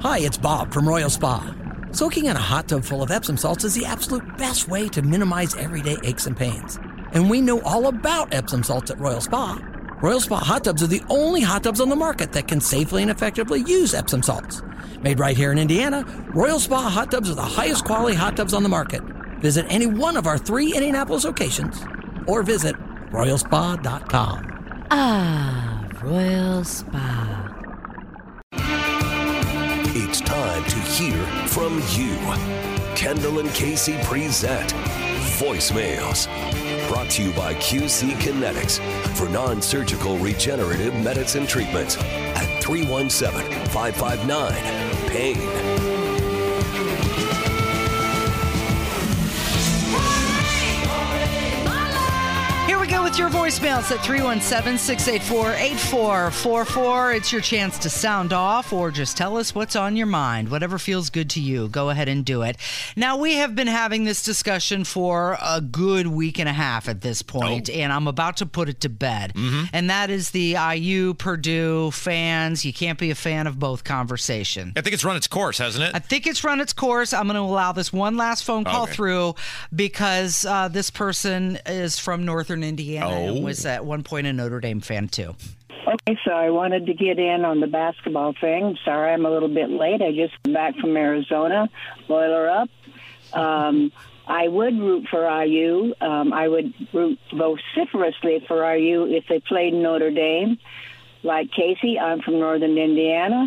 Hi, it's Bob from Royal Spa. Soaking in a hot tub full of Epsom salts is the absolute best way to minimize everyday aches and pains. And we know all about Epsom salts at Royal Spa. Royal Spa hot tubs are the only hot tubs on the market that can safely and effectively use Epsom salts. Made right here in Indiana, Royal Spa hot tubs are the highest quality hot tubs on the market. Visit any one of our 3 Indianapolis locations or visit royalspa.com. Ah, Royal Spa. It's time to hear from you. Kendall and Casey present Voicemails. Brought to you by QC Kinetics for non-surgical regenerative medicine treatments at 317-559-PAIN. With your voicemails at 317-684-8444. It's your chance to sound off or just tell us what's on your mind. Whatever feels good to you, go ahead and do it. Now, we have been having this discussion for a good week and a half at this point, and I'm about to put it to bed. And that is the IU Purdue fans. You can't be a fan of both conversation. I think it's run its course, hasn't it? I think it's run its course. I'm going to allow this one last phone call through because this person is from Northern Indiana and was at one point a Notre Dame fan too. Okay, so I wanted to get in on the basketball thing. Sorry I'm a little bit late. I just came back from Arizona. Boiler up. I would root for IU. I would root vociferously for IU if they played Notre Dame. Like Casey, I'm from Northern Indiana.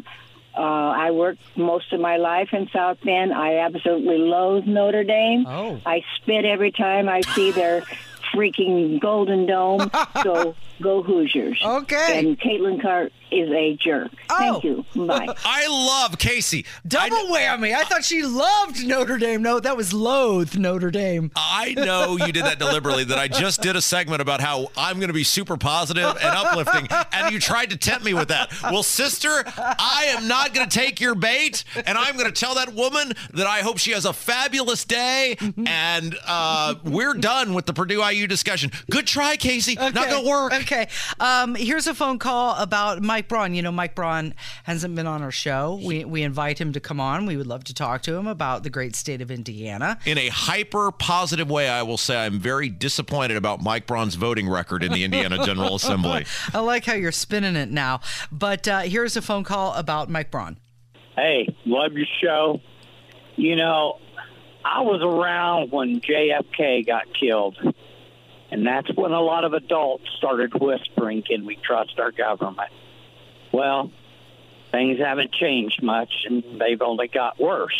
I worked most of my life in South Bend. I absolutely loathe Notre Dame. I spit every time I see their freaking Golden Dome. So go Hoosiers. Okay. And Caitlin Clark is a jerk. Thank you. Bye. I love Casey. Double whammy. I thought she loved Notre Dame. No, that was loathe Notre Dame. I know you did that deliberately, that I just did a segment about how I'm going to be super positive and uplifting, and you tried to tempt me with that. Well, sister, I am not going to take your bait, and I'm going to tell that woman that I hope she has a fabulous day, and we're done with the Purdue IU discussion. Good try, Casey. Okay. Not going to work. Okay. Here's a phone call about Mike Braun. You know, Mike Braun hasn't been on our show. We invite him to come on. We would love to talk to him about the great state of Indiana. In a hyper positive way, I will say I'm very disappointed about Mike Braun's voting record in the Indiana General Assembly. I like how you're spinning it now. But here's a phone call about Mike Braun. Hey, love your show. You know, I was around when JFK got killed. And that's when a lot of adults started whispering, can we trust our government? Well, things haven't changed much, and they've only got worse.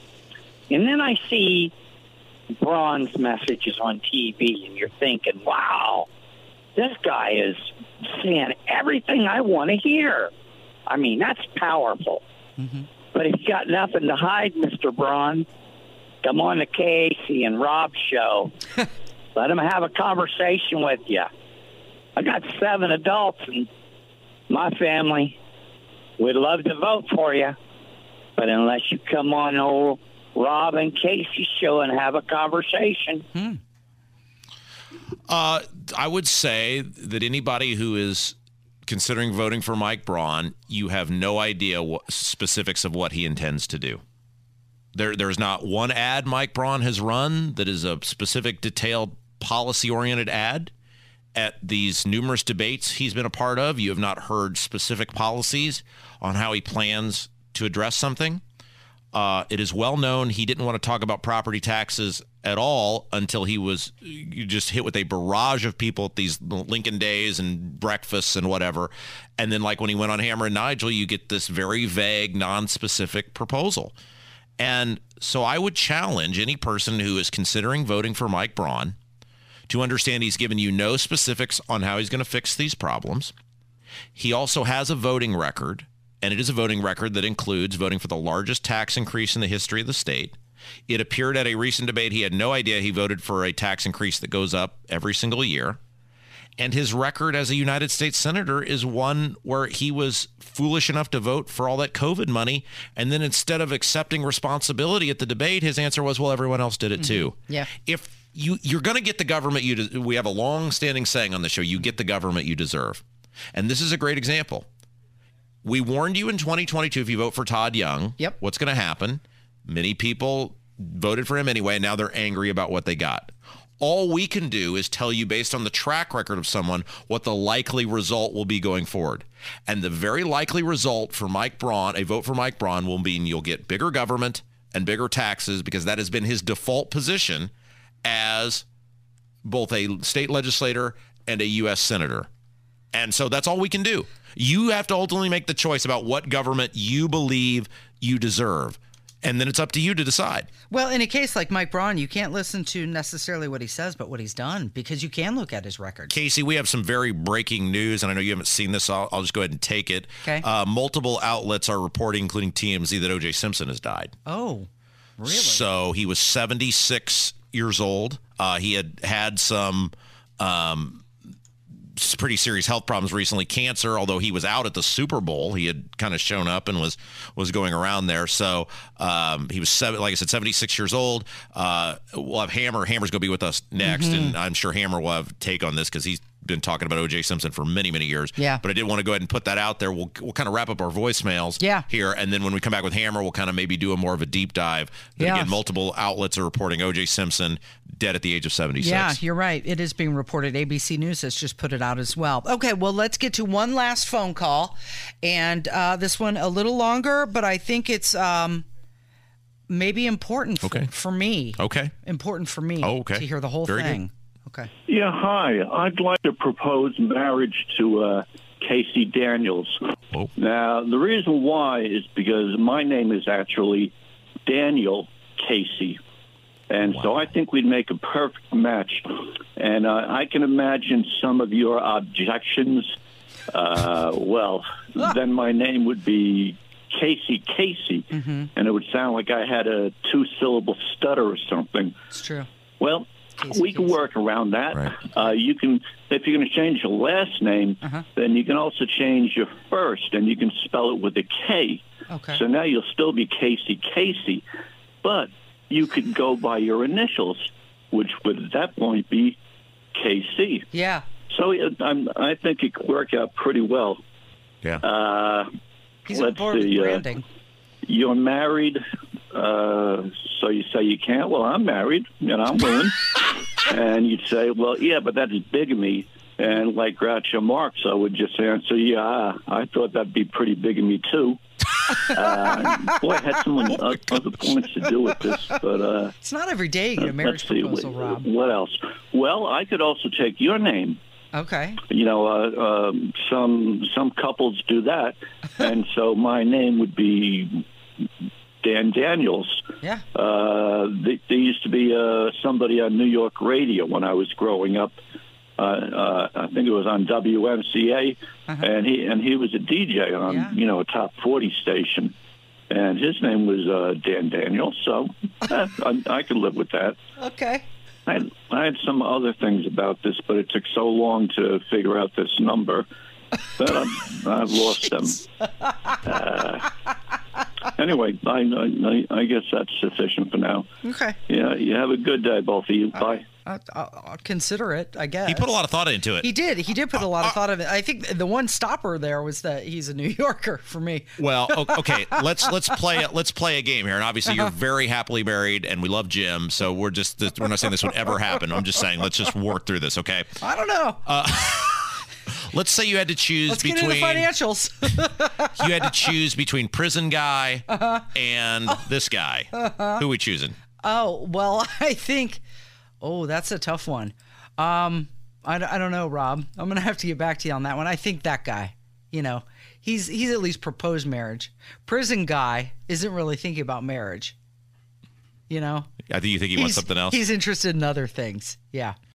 And then I see Braun's messages on TV, and you're thinking, wow, this guy is saying everything I want to hear. I mean, that's powerful. But if you got nothing to hide, Mr. Braun, come on the Casey and Rob show. Let them have a conversation with you. I got 7 adults in my family. We'd love to vote for you. But unless you come on old Rob and Casey show and have a conversation. I would say that anybody who is considering voting for Mike Braun, you have no idea what specifics of what he intends to do. There's not one ad Mike Braun has run that is a specific, detailed, policy-oriented ad. At these numerous debates he's been a part of, you have not heard specific policies on how he plans to address something. It is well known he didn't want to talk about property taxes at all until he was just hit with a barrage of people at these Lincoln Days and breakfasts and whatever. And then, like when he went on Hammer and Nigel, you get this very vague, non-specific proposal. And so I would challenge any person who is considering voting for Mike Braun to understand he's given you no specifics on how he's going to fix these problems. He also has a voting record, and it is a voting record that includes voting for the largest tax increase in the history of the state. It appeared at a recent debate he had no idea he voted for a tax increase that goes up every single year. And his record as a United States Senator is one where he was foolish enough to vote for all that COVID money. And then instead of accepting responsibility at the debate, his answer was, well, everyone else did it too. Yeah. If you're going to get the government we have a long-standing saying on the show, you get the government you deserve. And this is a great example. We warned you in 2022 if you vote for Todd Young, Yep. what's going to happen. Many people voted for him anyway, and now they're angry about what they got. All we can do is tell you, based on the track record of someone, what the likely result will be going forward. And the very likely result for Mike Braun, a vote for Mike Braun, will mean you'll get bigger government and bigger taxes, because that has been his default position as both a state legislator and a U.S. senator. And so that's all we can do. You have to ultimately make the choice about what government you believe you deserve. And then it's up to you to decide. Well, in a case like Mike Braun, you can't listen to necessarily what he says, but what he's done, because you can look at his record. Casey, we have some very breaking news, and I know you haven't seen this. So I'll just go ahead and take it. Okay. Multiple outlets are reporting, including TMZ, that O.J. Simpson has died. Oh, really? So he was 76 years old. He had some pretty serious health problems recently, cancer, although he was out at the Super Bowl. He had kind of shown up and was going around there. So he was, like I said, 76 years old. We'll have Hammer. Hammer's going to be with us next, and I'm sure Hammer will have a take on this because he's been talking about O.J. Simpson for many, many years. Yeah. But I did want to go ahead and put that out there. We'll kind of wrap up our voicemails here, and then when we come back with Hammer, we'll kind of maybe do a more of a deep dive. But again, multiple outlets are reporting O.J. Simpson dead at the age of 76. Yeah, you're right. It is being reported. ABC News has just put it out as well. Okay, well, let's get to one last phone call. And this one a little longer, but I think it's maybe important for me. Okay. Important for me to hear the whole Very thing. Good. Okay. Yeah, hi. I'd like to propose marriage to Casey Daniels. Oh. Now, the reason why is because my name is actually Daniel Casey. And so I think we'd make a perfect match. And I can imagine some of your objections. Then my name would be Casey, and it would sound like I had a 2-syllable stutter or something. It's true. Well, we can work around that. Right. You can, if you're going to change your last name, then you can also change your first, and you can spell it with a K. Okay. So now you'll still be Casey, but you could go by your initials, which would at that point be KC. Yeah. So I think it could work out pretty well. Yeah. He's on board with branding. You're married, so you say you can't. Well, I'm married, and I'm willing. And you'd say, well, yeah, but that is bigamy. And like Groucho Marx, I would just answer, yeah, I thought that'd be pretty bigamy, too. Boy, I had some other points to do with this, but it's not every day you get a marriage proposal, Rob. What else? Well, I could also take your name. Okay. You know, some couples do that, and so my name would be Dan Daniels. Yeah. There used to be somebody on New York radio when I was growing up. I think it was on WMCA, and he was a DJ on a top 40 station, and his name was Dan Daniels. So I could live with that. Okay. I had some other things about this, but it took so long to figure out this number that I've lost them. Anyway, I guess that's sufficient for now. Okay. Yeah, you have a good day, both of you. Bye. I'll consider it, I guess. He put a lot of thought into it. He did put a lot of thought of it. I think the one stopper there was that he's a New Yorker for me. Well, okay, let's play a game here. And obviously, you're very happily married, and we love Jim. So we're not saying this would ever happen. I'm just saying let's just work through this, okay? I don't know. Let's say you had to choose Let's between get into financials. you had to choose between prison guy and this guy. Who are we choosing? Oh, well, I think. Oh, that's a tough one. I don't know, Rob. I'm gonna have to get back to you on that one. I think that guy. You know, he's at least proposed marriage. Prison guy isn't really thinking about marriage. You know. I think you think he wants something else. He's interested in other things. Yeah.